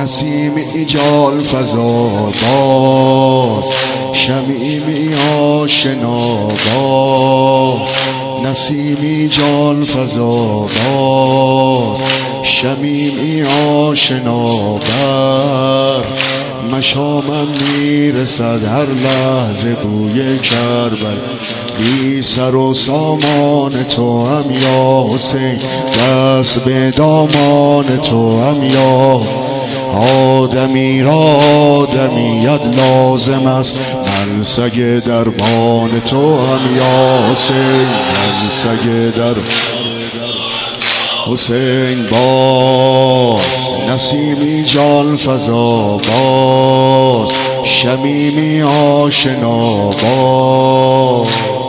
نسیمی جال فضا باز، شمیمی آشنا باز، نسیمی جال فضا باز، شمیمی آشنا بر مشامم میرسد هر لحظه بوی کربل. بی سر و سامان تو هم یا حسین، دست به دامان تو هم یا آدمی را آدمیت لازم است. من سگ دربان تو هم یا حسین، من سگ در حسین باز، نسیمی جان فضا باز، شمیمی آشنا باز،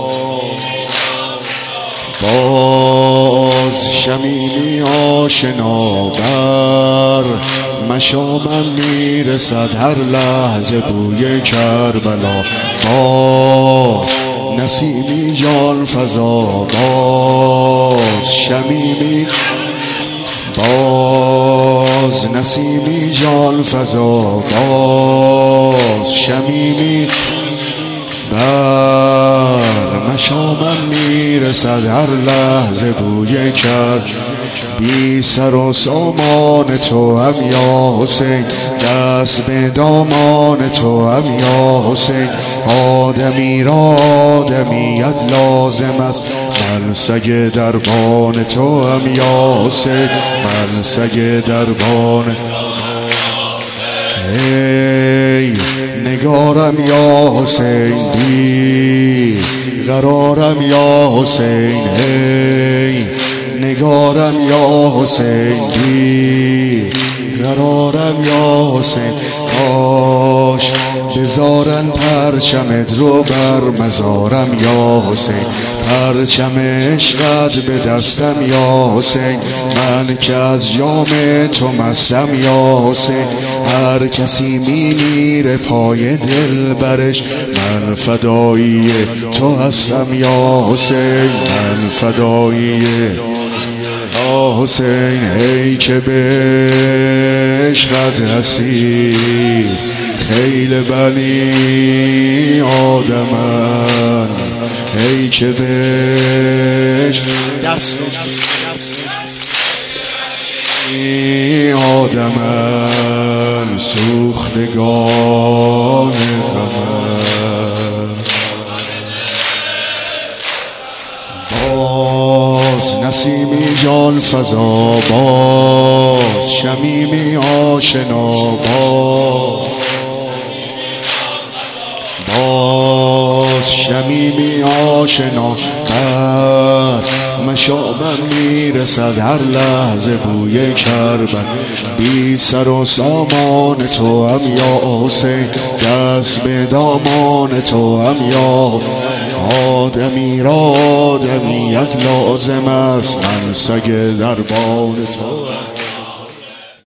باز شمیمی آشنا بر مشامم میرسد هر لحظه بوی کربلا. باز نسیمی جان فضا باز، شمیمی باز، نسیمی جان فضا باز، شمیمی بر مشامم میرسد هر لحظه بوی کرد. بی سر و سامان تو هم یا حسین، دست به دامان تو هم یا حسین، آدمی را آدمیت لازم است. من سگ دربان تو هم یا حسین، من سگ دربان. ای نگارم یا حسین، بی قرارم یا حسین، ای نگارم یا حسین، بی قرارم یا حسین. کاش بذارن پرچمت رو بر مزارم یا حسین، پرچم عشقت به دستم یا حسین. من که از جام تو مستم یا حسین، هر کسی میمیره پای دل برش. من فدایی تو هستم یا حسین، من فدایی یا حسین. ای که به عشقت هستی خیل بنی آدمن، ای که به دست آدمن، سوختگان غمن. باز نسیمی جان فضا باز، شمیمی آشنا باز، باز شمیمی آشنا بر مشامم میرسد هر لحظه بوی کربل. بی سر و سامان تو هم یا حسین، دست به دامان تو هم یا آدمی را آدمیت لازم است. من سگ دربان تو